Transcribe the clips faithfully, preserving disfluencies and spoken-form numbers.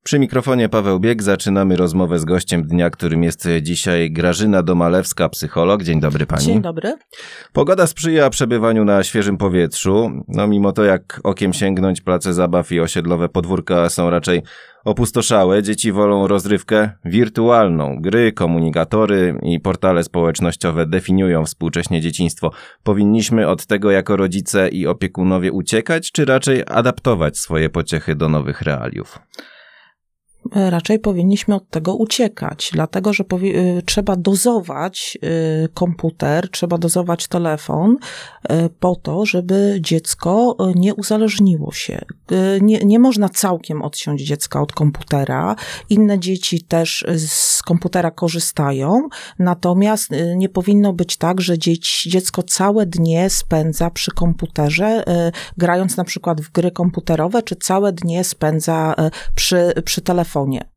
Przy mikrofonie Paweł Bieg. Zaczynamy rozmowę z gościem dnia, którym jest dzisiaj Grażyna Domalewska, psycholog. Dzień dobry pani. Dzień dobry. Pogoda sprzyja przebywaniu na świeżym powietrzu. No mimo to jak okiem sięgnąć, place zabaw i osiedlowe podwórka są raczej opustoszałe. Dzieci wolą rozrywkę wirtualną. Gry, komunikatory i portale społecznościowe definiują współcześnie dzieciństwo. Powinniśmy od tego jako rodzice i opiekunowie uciekać, czy raczej adaptować swoje pociechy do nowych realiów? Raczej powinniśmy od tego uciekać, dlatego że powi- trzeba dozować y, komputer, trzeba dozować telefon y, po to, żeby dziecko nie uzależniło się. Y, nie, nie można całkiem odciąć dziecka od komputera. Inne dzieci też z komputera korzystają, natomiast y, nie powinno być tak, że dzieci, dziecko całe dnie spędza przy komputerze, y, grając na przykład w gry komputerowe, czy całe dnie spędza y, przy, przy telefonie.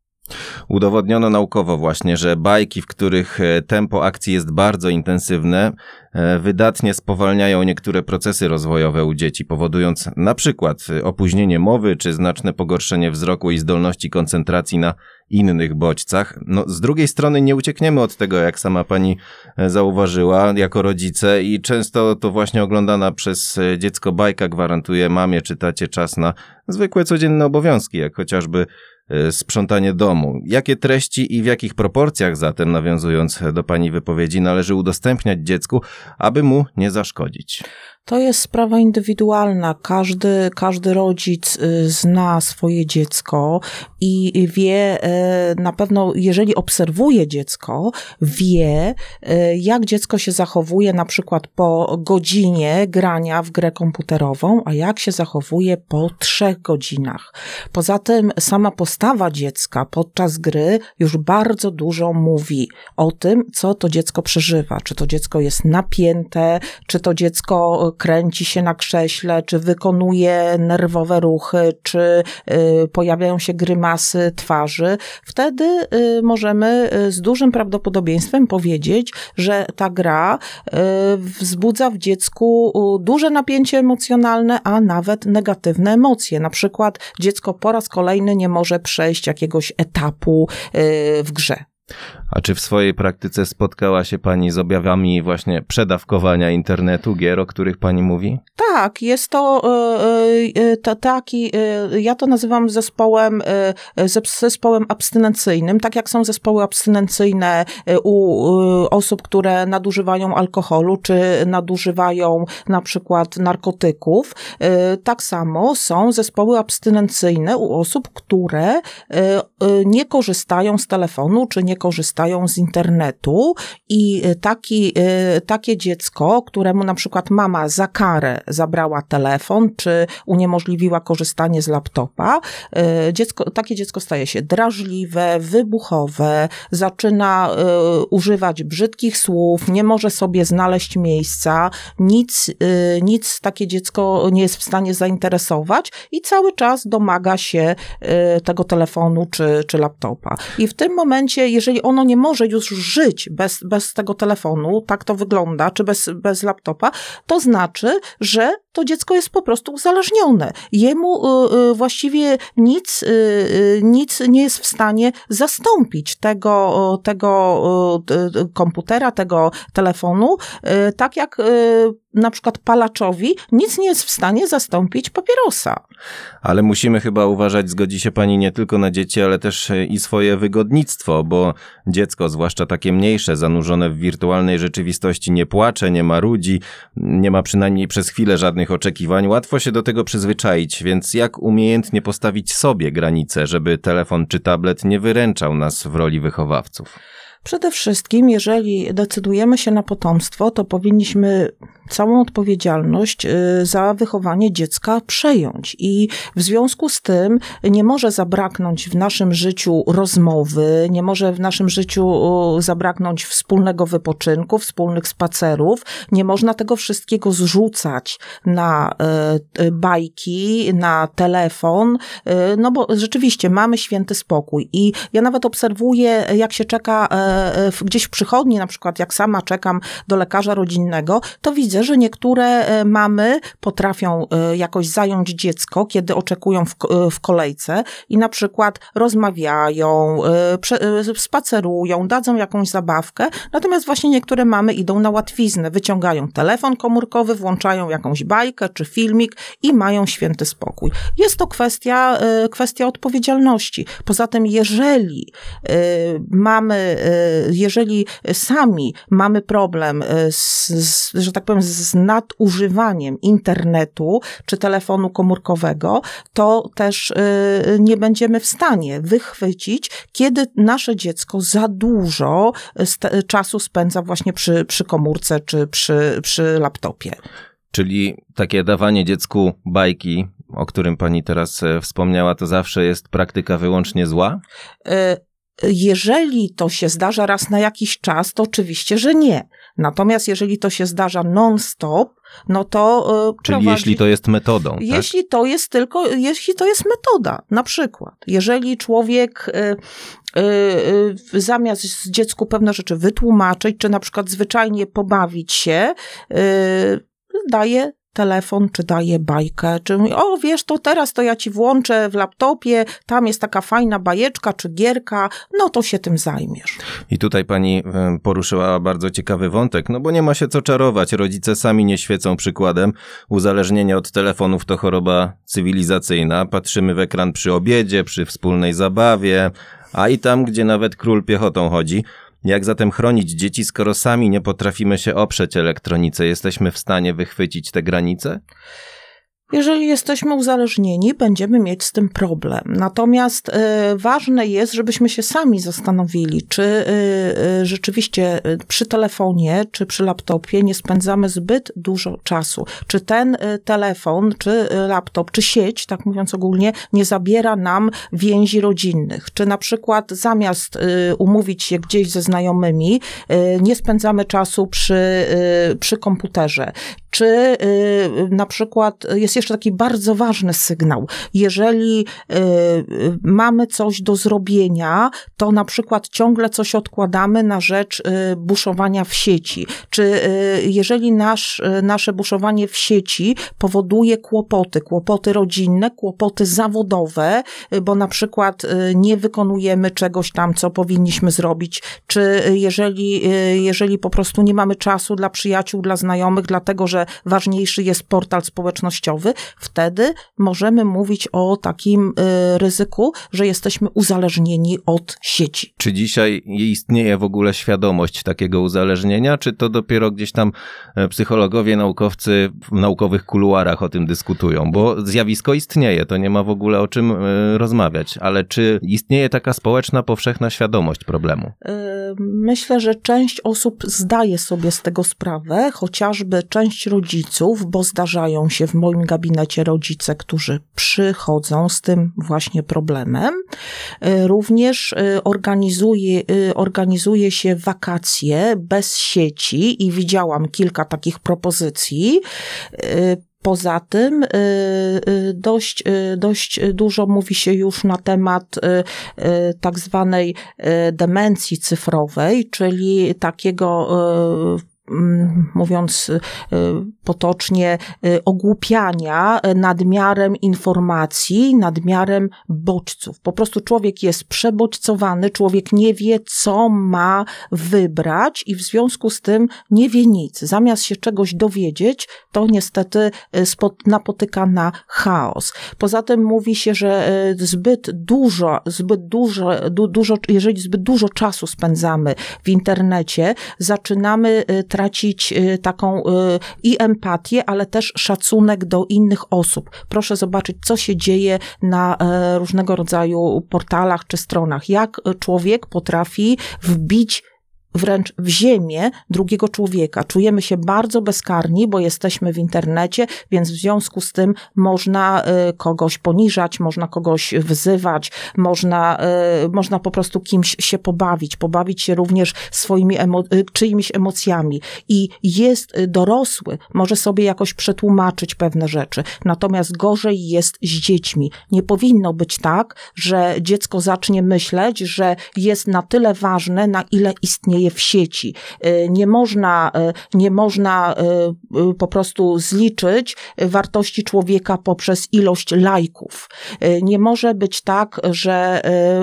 Udowodniono naukowo właśnie, że bajki, w których tempo akcji jest bardzo intensywne, wydatnie spowalniają niektóre procesy rozwojowe u dzieci, powodując na przykład opóźnienie mowy czy znaczne pogorszenie wzroku i zdolności koncentracji na innych bodźcach. No, z drugiej strony nie uciekniemy od tego, jak sama pani zauważyła, jako rodzice, i często to właśnie oglądana przez dziecko bajka gwarantuje mamie czy tacie czas na zwykłe codzienne obowiązki, jak chociażby sprzątanie domu. Jakie treści i w jakich proporcjach zatem, nawiązując do pani wypowiedzi, należy udostępniać dziecku, aby mu nie zaszkodzić? To jest sprawa indywidualna. Każdy, każdy rodzic zna swoje dziecko i wie, na pewno, jeżeli obserwuje dziecko, wie, jak dziecko się zachowuje na przykład po godzinie grania w grę komputerową, a jak się zachowuje po trzech godzinach. Poza tym sama postawa dziecka podczas gry już bardzo dużo mówi o tym, co to dziecko przeżywa. Czy to dziecko jest napięte, czy to dziecko kręci się na krześle, czy wykonuje nerwowe ruchy, czy y, pojawiają się grymasy twarzy. Wtedy y, możemy z dużym prawdopodobieństwem powiedzieć, że ta gra y, wzbudza w dziecku duże napięcie emocjonalne, a nawet negatywne emocje. Na przykład dziecko po raz kolejny nie może przejść jakiegoś etapu y, w grze. A czy w swojej praktyce spotkała się pani z objawami właśnie przedawkowania internetu, gier, o których pani mówi? Tak, jest to, to taki, ja to nazywam zespołem, zespołem abstynencyjnym, tak jak są zespoły abstynencyjne u osób, które nadużywają alkoholu, czy nadużywają na przykład narkotyków, tak samo są zespoły abstynencyjne u osób, które nie korzystają z telefonu, czy nie korzystają z internetu, i taki, takie dziecko, któremu na przykład mama za karę zabrała telefon, czy uniemożliwiła korzystanie z laptopa, dziecko, takie dziecko staje się drażliwe, wybuchowe, zaczyna y, używać brzydkich słów, nie może sobie znaleźć miejsca, nic, y, nic takie dziecko nie jest w stanie zainteresować i cały czas domaga się y, tego telefonu czy, czy laptopa. I w tym momencie, jeżeli ono nie może już żyć bez, bez tego telefonu, tak to wygląda, czy bez, bez laptopa, to znaczy, że to dziecko jest po prostu uzależnione. Jemu y, y, właściwie nic, y, y, nic nie jest w stanie zastąpić tego, tego y, y, komputera, tego telefonu, y, tak jak y, na przykład palaczowi nic nie jest w stanie zastąpić papierosa. Ale musimy chyba uważać, zgodzi się pani, nie tylko na dzieci, ale też i swoje wygodnictwo, bo dziecko, zwłaszcza takie mniejsze, zanurzone w wirtualnej rzeczywistości, nie płacze, nie marudzi, nie ma przynajmniej przez chwilę żadnych oczekiwań. Łatwo się do tego przyzwyczaić, więc jak umiejętnie postawić sobie granice, żeby telefon czy tablet nie wyręczał nas w roli wychowawców? Przede wszystkim, jeżeli decydujemy się na potomstwo, to powinniśmy całą odpowiedzialność za wychowanie dziecka przejąć i w związku z tym nie może zabraknąć w naszym życiu rozmowy, nie może w naszym życiu zabraknąć wspólnego wypoczynku, wspólnych spacerów, nie można tego wszystkiego zrzucać na bajki, na telefon, no bo rzeczywiście mamy święty spokój i ja nawet obserwuję, jak się czeka w, gdzieś w przychodni, na przykład jak sama czekam do lekarza rodzinnego, to widzę, że niektóre mamy potrafią jakoś zająć dziecko, kiedy oczekują w, w kolejce i na przykład rozmawiają, spacerują, dadzą jakąś zabawkę, natomiast właśnie niektóre mamy idą na łatwiznę, wyciągają telefon komórkowy, włączają jakąś bajkę czy filmik i mają święty spokój. Jest to kwestia, kwestia odpowiedzialności. Poza tym, jeżeli mamy, jeżeli sami mamy problem z, z, że tak powiem, z nadużywaniem internetu czy telefonu komórkowego, to też nie będziemy w stanie wychwycić, kiedy nasze dziecko za dużo czasu spędza właśnie przy, przy komórce czy przy, przy laptopie. Czyli takie dawanie dziecku bajki, o którym pani teraz wspomniała, to zawsze jest praktyka wyłącznie zła? Jeżeli to się zdarza raz na jakiś czas, to oczywiście, że nie. Natomiast jeżeli to się zdarza non-stop, no to Czyli prowadzi... jeśli to jest metodą, Jeśli tak? to jest tylko, jeśli to jest metoda, na przykład. Jeżeli człowiek y, y, y, zamiast dziecku pewne rzeczy wytłumaczyć, czy na przykład zwyczajnie pobawić się, y, daje telefon, czy daje bajkę, czy mówi, o wiesz, to teraz to ja ci włączę w laptopie, tam jest taka fajna bajeczka, czy gierka, no to się tym zajmiesz. I tutaj pani poruszyła bardzo ciekawy wątek, no bo nie ma się co czarować, rodzice sami nie świecą przykładem, uzależnienie od telefonów to choroba cywilizacyjna, patrzymy w ekran przy obiedzie, przy wspólnej zabawie, a i tam, gdzie nawet król piechotą chodzi. Jak zatem chronić dzieci, skoro sami nie potrafimy się oprzeć elektronice? Jesteśmy w stanie wychwycić te granice? Jeżeli jesteśmy uzależnieni, będziemy mieć z tym problem. Natomiast y, ważne jest, żebyśmy się sami zastanowili, czy y, y, rzeczywiście y, przy telefonie, czy przy laptopie nie spędzamy zbyt dużo czasu. Czy ten y, telefon, czy y, laptop, czy sieć, tak mówiąc ogólnie, nie zabiera nam więzi rodzinnych. Czy na przykład zamiast y, umówić się gdzieś ze znajomymi, y, nie spędzamy czasu przy, y, przy komputerze. Czy y, na przykład jest jeszcze taki bardzo ważny sygnał. Jeżeli y, y, mamy coś do zrobienia, to na przykład ciągle coś odkładamy na rzecz y, buszowania w sieci. Czy y, jeżeli nasz, y, nasze buszowanie w sieci powoduje kłopoty, kłopoty rodzinne, kłopoty zawodowe, y, bo na przykład y, nie wykonujemy czegoś tam, co powinniśmy zrobić, czy y, jeżeli, y, jeżeli po prostu nie mamy czasu dla przyjaciół, dla znajomych, dlatego, że ważniejszy jest portal społecznościowy, wtedy możemy mówić o takim y, ryzyku, że jesteśmy uzależnieni od sieci. Czy dzisiaj istnieje w ogóle świadomość takiego uzależnienia, czy to dopiero gdzieś tam psychologowie, naukowcy w naukowych kuluarach o tym dyskutują? Bo zjawisko istnieje, to nie ma w ogóle o czym y, rozmawiać, ale czy istnieje taka społeczna, powszechna świadomość problemu? Y, myślę, że część osób zdaje sobie z tego sprawę, chociażby część rodziców, bo zdarzają się w moim gabinecie rodzice, którzy przychodzą z tym właśnie problemem. Również organizuje, organizuje się wakacje bez sieci i widziałam kilka takich propozycji. Poza tym dość, dość dużo mówi się już na temat tak zwanej demencji cyfrowej, czyli takiego, mówiąc potocznie, ogłupiania nadmiarem informacji, nadmiarem bodźców. Po prostu człowiek jest przebodźcowany, człowiek nie wie, co ma wybrać i w związku z tym nie wie nic. Zamiast się czegoś dowiedzieć, to niestety napotyka na chaos. Poza tym mówi się, że zbyt dużo, zbyt dużo, du, dużo, jeżeli zbyt dużo czasu spędzamy w internecie, zaczynamy tracić taką i empatię, ale też szacunek do innych osób. Proszę zobaczyć, co się dzieje na różnego rodzaju portalach czy stronach. Jak człowiek potrafi wbić wręcz w ziemię drugiego człowieka. Czujemy się bardzo bezkarni, bo jesteśmy w internecie, więc w związku z tym można y, kogoś poniżać, można kogoś wyzywać, można, y, można po prostu kimś się pobawić, pobawić się również swoimi emo- y, czyimiś emocjami. I jest y, dorosły, może sobie jakoś przetłumaczyć pewne rzeczy. Natomiast gorzej jest z dziećmi. Nie powinno być tak, że dziecko zacznie myśleć, że jest na tyle ważne, na ile istnieje w sieci. Nie można, nie można po prostu zliczyć wartości człowieka poprzez ilość lajków. Nie może być tak, że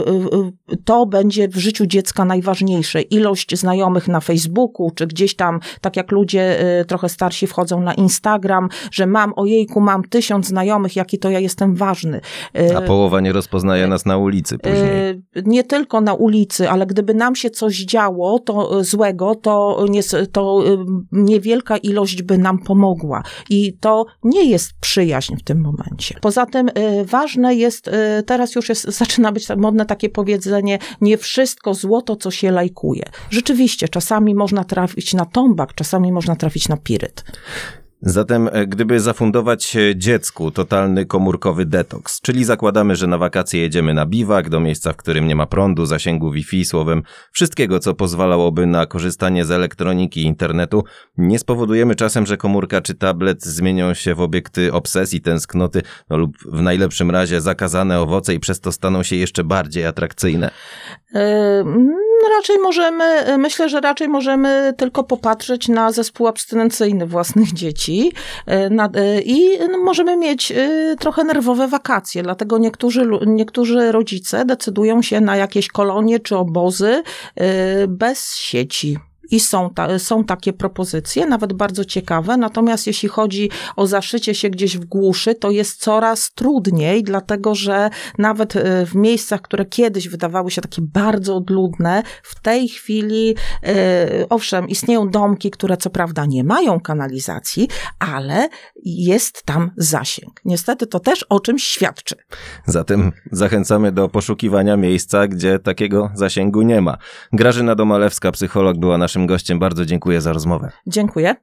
to będzie w życiu dziecka najważniejsze. Ilość znajomych na Facebooku, czy gdzieś tam, tak jak ludzie trochę starsi wchodzą na Instagram, że mam, ojejku, mam tysiąc znajomych, jaki to ja jestem ważny. A połowa nie rozpoznaje nas na ulicy później. Nie tylko na ulicy, ale gdyby nam się coś działo, to złego, to, nie, to niewielka ilość by nam pomogła. I to nie jest przyjaźń w tym momencie. Poza tym y, ważne jest, y, teraz już jest, zaczyna być modne takie powiedzenie, nie wszystko złoto, co się lajkuje. Rzeczywiście, czasami można trafić na tombak, czasami można trafić na piryt. Zatem gdyby zafundować dziecku totalny komórkowy detoks, czyli zakładamy, że na wakacje jedziemy na biwak, do miejsca, w którym nie ma prądu, zasięgu Wi-Fi, słowem wszystkiego, co pozwalałoby na korzystanie z elektroniki i internetu, nie spowodujemy czasem, że komórka czy tablet zmienią się w obiekty obsesji, tęsknoty, no lub w najlepszym razie zakazane owoce i przez to staną się jeszcze bardziej atrakcyjne? Yy... No raczej możemy, myślę, że raczej możemy tylko popatrzeć na zespół abstynencyjny własnych dzieci na, i no, możemy mieć trochę nerwowe wakacje, dlatego niektórzy, niektórzy rodzice decydują się na jakieś kolonie czy obozy bez sieci. I są, ta, są takie propozycje, nawet bardzo ciekawe, natomiast jeśli chodzi o zaszycie się gdzieś w głuszy, to jest coraz trudniej, dlatego że nawet w miejscach, które kiedyś wydawały się takie bardzo odludne, w tej chwili, yy, owszem, istnieją domki, które co prawda nie mają kanalizacji, ale jest tam zasięg. Niestety to też o czymś świadczy. Zatem zachęcamy do poszukiwania miejsca, gdzie takiego zasięgu nie ma. Grażyna Domalewska, psycholog, była naszym gościem. Bardzo dziękuję za rozmowę. Dziękuję.